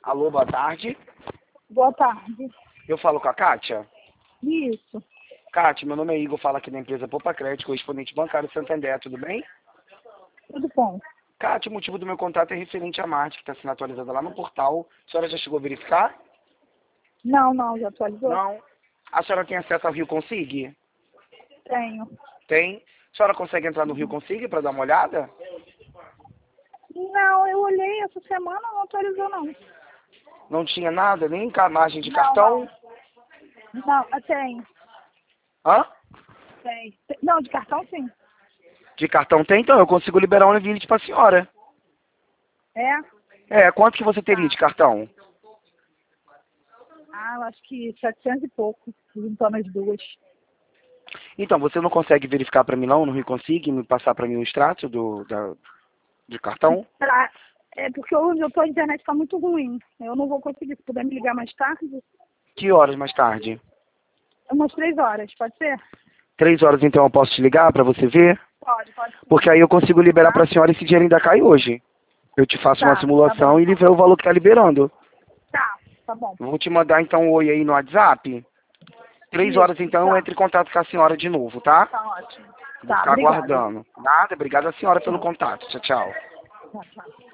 Alô, boa tarde. Boa tarde. Eu falo com a Kátia. Isso. Kátia, meu nome é Igor, falo aqui da empresa Poupa Crédito, correspondente bancário Santander, tudo bem? Tudo bom. Kátia, o motivo do meu contato é referente à Marte, que está sendo atualizada lá no portal. A senhora já chegou a verificar? Não, já atualizou? Não. A senhora tem acesso ao Rio Consig? Tenho. Tem. A senhora consegue entrar no Rio Consig para dar uma olhada? Não, eu olhei essa semana, não atualizou não. Não tinha nada, nem margem de Não, cartão? Não, tenho. Hã? Tem. Não, de cartão sim. De cartão tem, então eu consigo liberar um limite para a senhora. É? Quanto que você teria de cartão? Eu acho que 700 e pouco, juntando as duas. Então, você não consegue verificar para mim não, no Rio Consig, me passar para mim o extrato de cartão? É porque onde eu tô, a internet está muito ruim. Eu não vou conseguir. Se puder me ligar mais tarde, Que horas mais tarde? umas 3 horas, pode ser? 3 horas então eu posso te ligar para você ver? Pode sim. Porque aí eu consigo liberar para a senhora esse dinheiro ainda cai hoje. Eu te faço uma Tá simulação bom. e ele vê o valor que tá liberando. Tá bom. Vou te mandar então um oi aí no WhatsApp. 3 horas então eu Tá. entro em contato com a senhora de novo, tá? Tá ótimo. Vou Tá, ficar obrigada. aguardando. Nada, obrigada a senhora pelo contato. Tchau, tchau. Tchau.